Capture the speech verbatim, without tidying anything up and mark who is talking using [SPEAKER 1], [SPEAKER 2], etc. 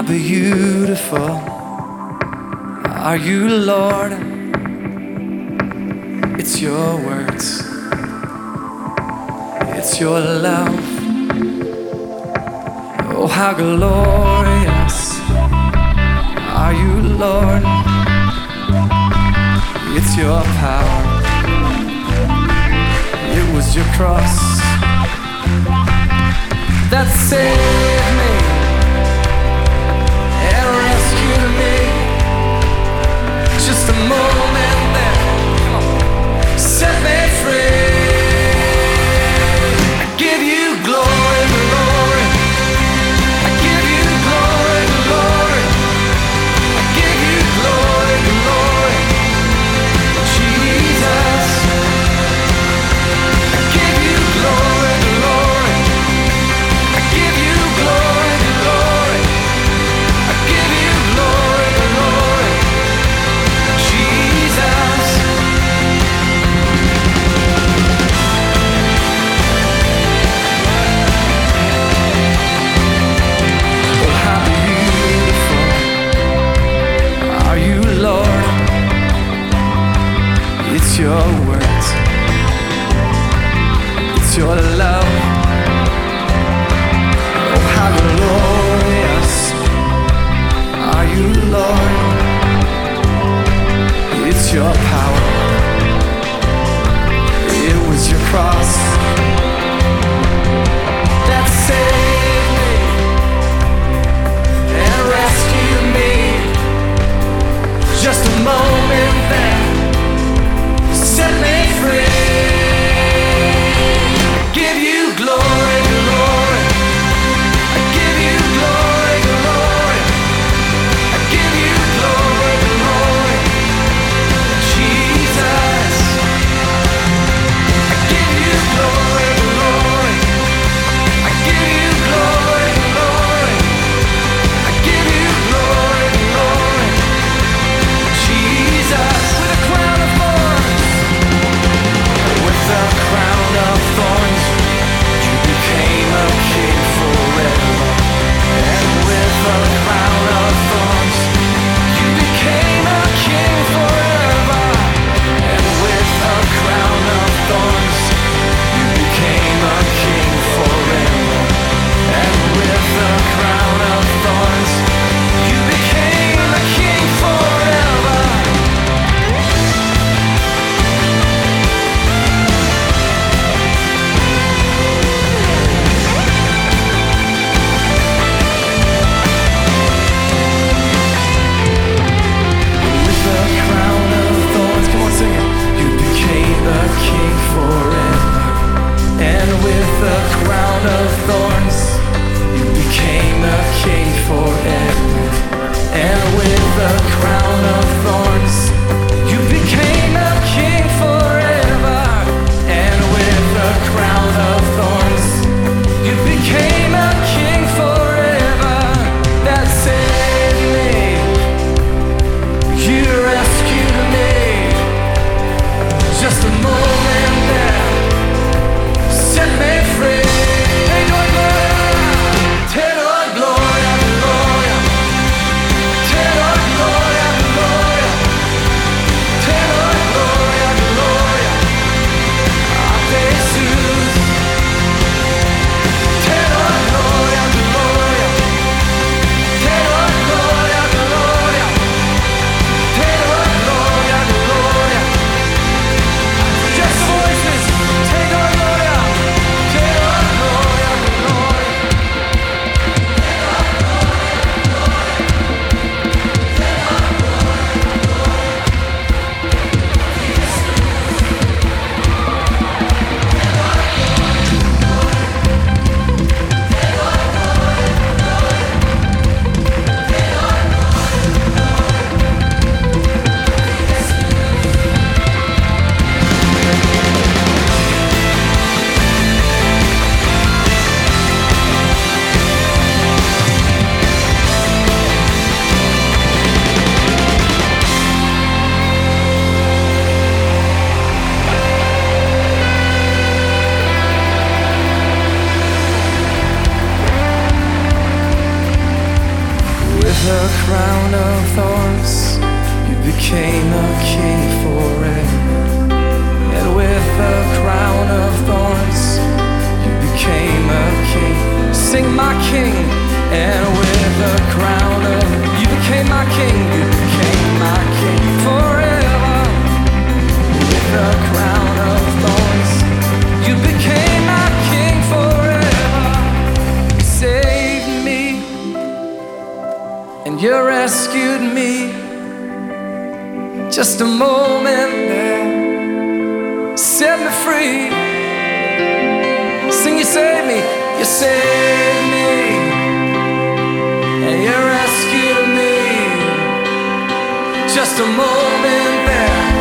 [SPEAKER 1] how beautiful are you, Lord? It's your words, it's your love. Oh, how glorious are you, Lord? It's your power, it was your cross that saved me and rescued me. Just a moment there, come on, set me free. I give you glory, glory. I give you glory, glory. I give you glory, glory. Jesus, I give you glory, glory. I give you glory, glory. I give you glory, glory. Jesus. Oh, how beautiful are you, Lord? It's your words, it's your love. Oh, how glorious are you, Lord? It's your power, it was your cross that saved me and rescued me. Just a moment there, set me free. I give you glory, glory. I give you glory, glory. I give you crown of thorns, you became a king forever. And with a crown of thorns, you became a king. Sing my king. And with a crown of, you became my king, you became my king forever. With a crown of thorns, you became my king forever. You saved me, and you rescued me. Just a moment there, set me free. Sing, you saved me, you saved me, and you rescued me. Just a moment there.